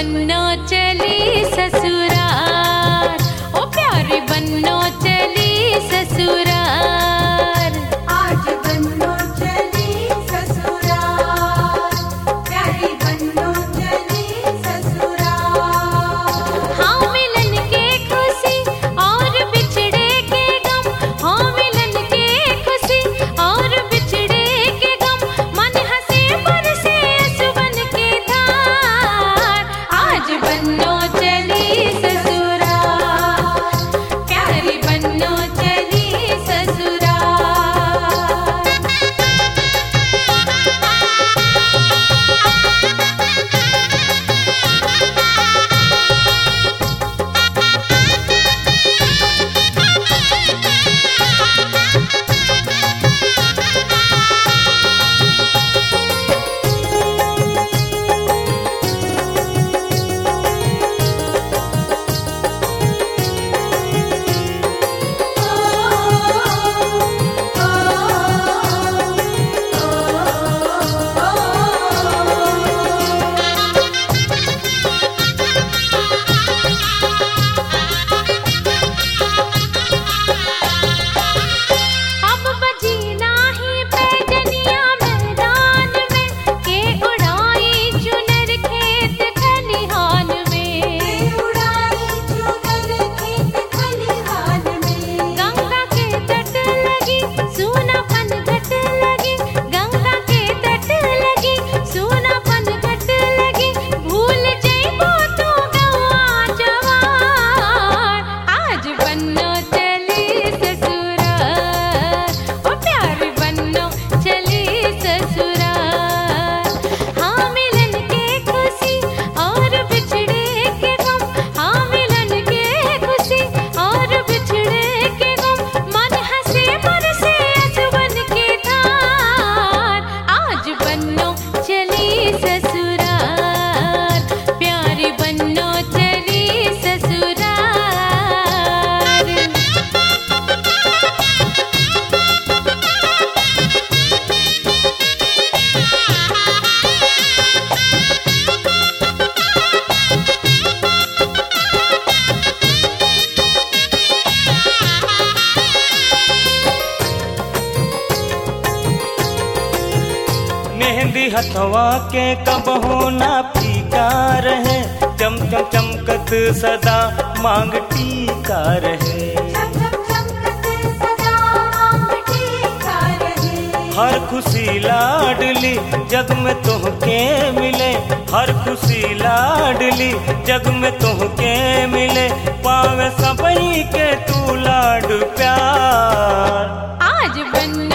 बन्नो चली ससुराल, ओ प्यारी बन्नो चली ससुराल। आज बन्नो चली ससुराल, प्यारी बन्नो चली ससुराल। हाँ मिलन के खुशी और बिछड़े के गम, हाँ मिलन के खुशी और बिछड़े के गम, मन हंसे बरसे सुबन के धार। आज बन्नो चली ससुराल, प्यारी बन्नो चली ससुराल। अब बजी नाही पैजनिया मैदान में, के उड़ाई चुनर खेत खलिहान में। उड़ाई चुनर खेत खलिहान में। गंगा के तट लगी सूनापन घट लगी, गंगा के तट लगी सूनापन घट लगी, भूल जइबो तू गौआ जवार। आज बन्नो चली ससुराल, ओ प्यारी बन्नो चली ससुराल। हाँ मिलन के खुशी और बिछड़े के गम, हाँ मिलन के खुशी और बिछड़े के गम, मन हंसे बरसे सुबन के धार। आज बन्नो चली ससुराल, प्यारी बन्नो चली ससुराल। मेहंदी हथवा के कबहू ना फीका रहे, चम चम चमकत सदा मांग टीका रहे। चम चम चमकत सदा मांग टीका रहे। हर खुशी लाडली जग में तुहके मिले, हर खुशी लाडली जग में तुहके मिले, पावे सबई के तू लाड प्यार। आज बन्नो